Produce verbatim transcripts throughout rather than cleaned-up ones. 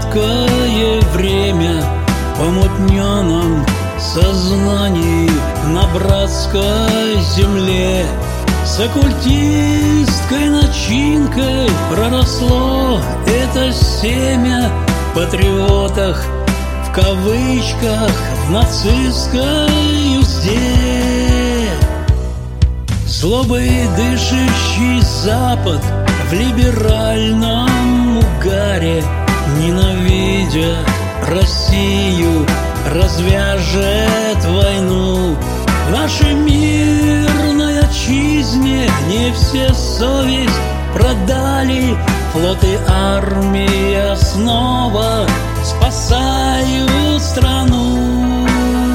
краткое время в помутненном сознании на братской земле с оккультистской начинкой проросло это семя в патриотах, в кавычках, в нацистской узде. Злобой дышащий Запад в либеральном угаре, ненавидя Россию, развяжет войну. В нашей мирной отчизне не все совесть продали, флот и армия снова спасают страну.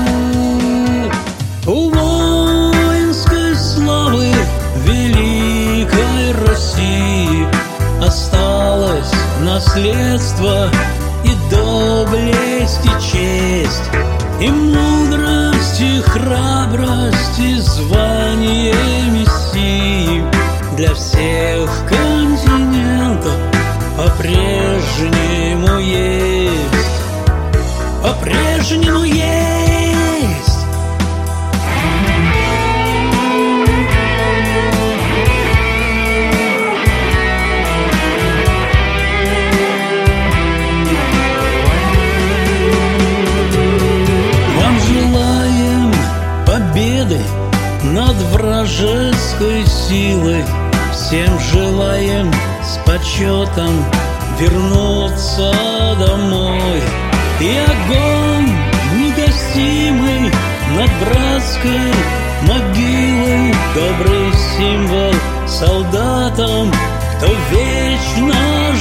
У воинской славы великой России осталось наследство и доблесть, и честь, и мудрость, и храбрость, и звание Мессии. Для всех континентов по-прежнему есть, по-прежнему есть. Над вражеской силой всем желаем с почетом вернуться домой. И огонь негасимый над братской могилой, добрый символ солдатам, кто вечно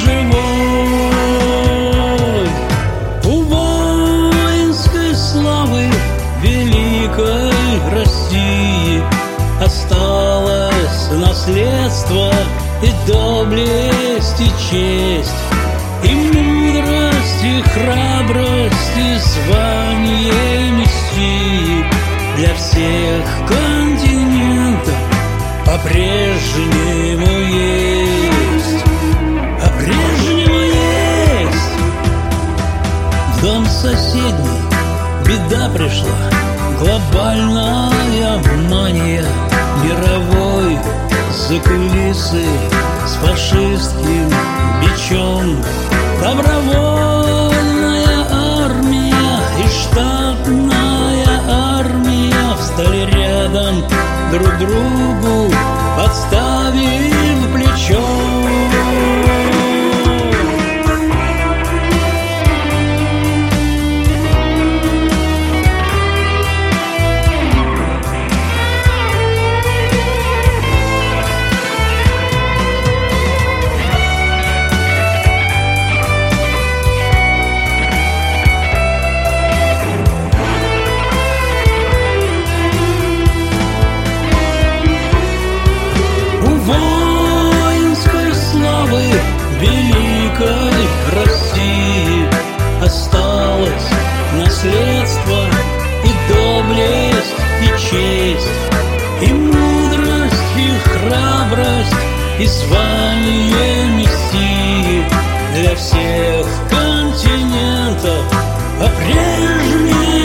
живой. У воинской славы великой России осталось наследство и доблесть, и честь, и мудрость, и храбрость, и звание Мессии. Для всех континентов по-прежнему есть, по-прежнему есть. В дом соседний беда пришла, глобальная мания, мировой закулисы с фашистским бичом. Добровольная армия и штатная армия встали рядом друг другу, подставив плечо. Великой России осталось наследство и доблесть, и честь, и мудрость, и храбрость, и звание Мессии. Для всех континентов по-прежнему